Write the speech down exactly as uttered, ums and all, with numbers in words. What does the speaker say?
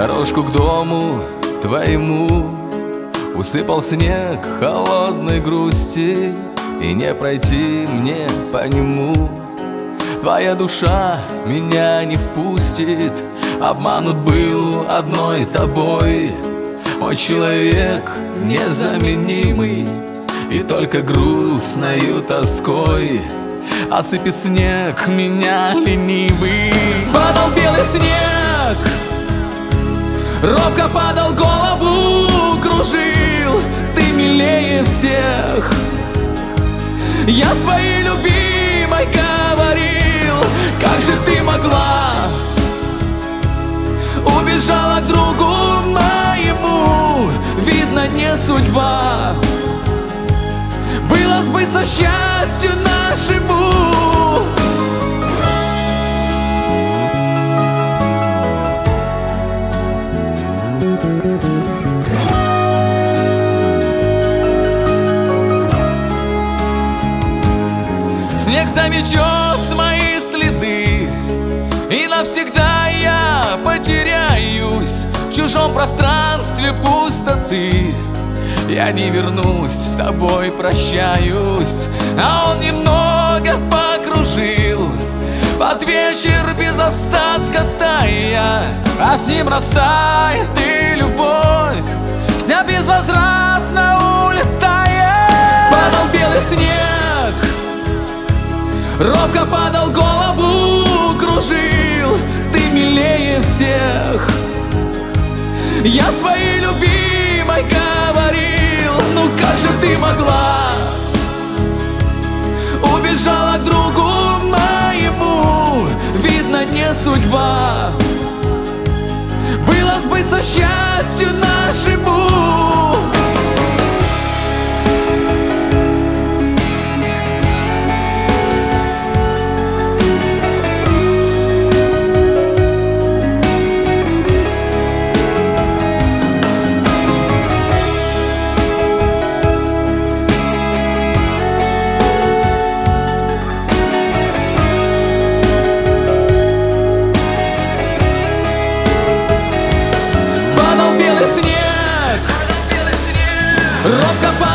Дорожку к дому твоему усыпал снег холодной грусти, и не пройти мне по нему. Твоя душа меня не впустит, обманут был одной тобой. Мой человек незаменимый, и только грустною тоской осыпет снег меня ленивый. Падал белый снег, робко падал, голову кружил. Ты милее всех, я своей любимой говорил. Как же ты могла, убежала к другу моему. Видно, не судьба было сбыться счастью нашему. Снег заметет мои следы, и навсегда я потеряюсь в чужом пространстве пустоты. Я не вернусь, с тобой прощаюсь. А он немного покружил под вечер без остатка тая, а с ним растает и любовь вся безвозвратно улетает. Падал белый снег, робко падал, голову кружил. Ты милее всех, я своей любимой говорил. Ну как же ты могла, убежала к другу моему. Видно, не судьба было сбыться счастью нашему. Робко